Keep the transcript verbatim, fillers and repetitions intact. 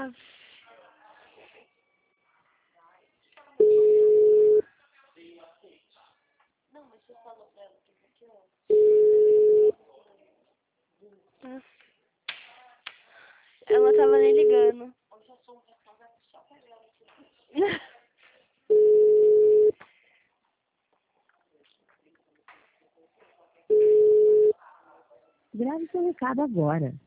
Ah. Não, mas você falou pra ela que aqui, ó. Ela tava nem ligando. Hoje eu sou um responsável só pra ela aqui. Grave seu recado agora.